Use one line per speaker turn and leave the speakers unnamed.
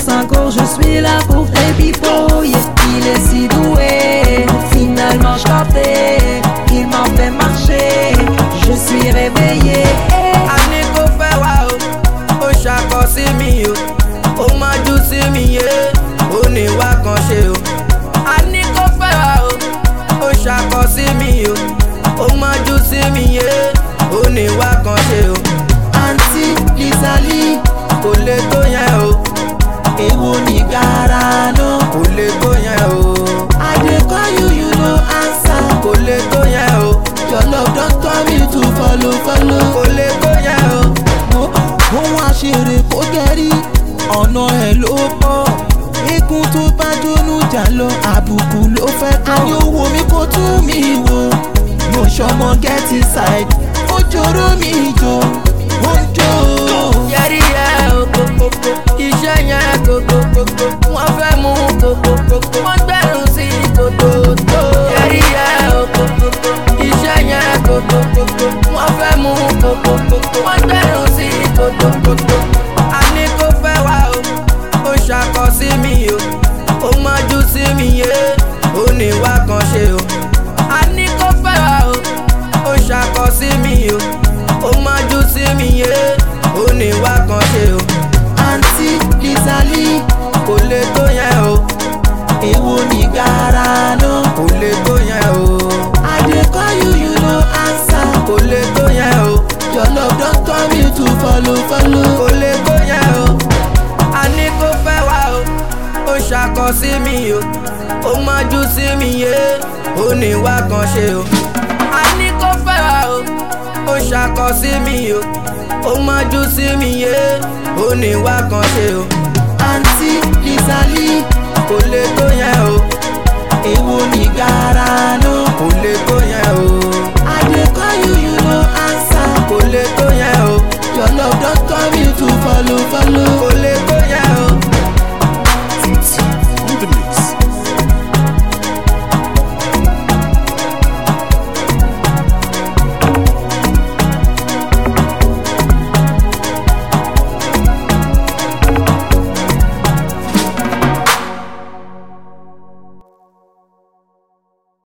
encore, je suis là pour tes pipos. Yeah. Il est si doué, finalement je capté. Il m'a fait marcher, je suis réveillé.
Aniko fẹ́ wá o, ó ṣàkọ sí mi o, ó májú sí mi yé, ó ní wá kan ṣe o. Aniko fẹ́ wá o, ó ṣàkọ sí mi o, ó májú sí mi yé, ó ní wá kan ṣe o.
Aunty Lizali,
Kò lè tó yẹn o,
èwo ni gara no.
kò lè tó yẹn o,
I dey call you, you no answer.
kò lè tó yẹn o,
Your love don turn me to follow, follow.
kò lè tó yẹn o.
Ohun àṣírí kò gẹ̀rí, ọ̀nà ẹ̀ ló pọ̀. Eégún tó bá jónú jà lọ, àbùkù ló fẹ́ kàn. Àní owó mi kò tún mi wò, mo ṣọmọ get inside. Ó jòrò mi jò, ó ń jò.
Yẹ́rí yẹ́ o kókókó, iṣẹ́ yẹn kókókókó, wọ́n fẹ́ mú kókókókó, wọ́n gbẹ́rù sí kòtòtò. Yẹ́rí yẹ́ o kókókó, iṣẹ́ yẹn kókókókó, wọ́n fẹ́ mú kókókókó, wọ́n gbẹ́rù sí kòtòkòtò. Aniko fẹ́ wá o, ó ṣàkọ sí mi o, ó májú sí mi yé, ó ní wá kan ṣe o. Aniko fẹ́ wá o, ó ṣàkọ sí mi o, ó májú sí mi yé, ó ní wá kan ṣe o.
Aunty Lizali,
Kò lè tó yẹn o,
èwo ni gara no.
kò lè tó yẹn o,
I dey call you, you no answer.
kò lè tó yẹn o,
Your love don turn me to follow, follow.
kò lè tó yẹn o. Aniko fẹ́ wá o, ó ṣàkọ sí mi o, ó májú sí mi yé, ó ní wá kan ṣe o. Aniko fẹ́ wá o, ó ṣàkọ sí mi o, ó májú sí mi yé, ó ní wá kan ṣe o.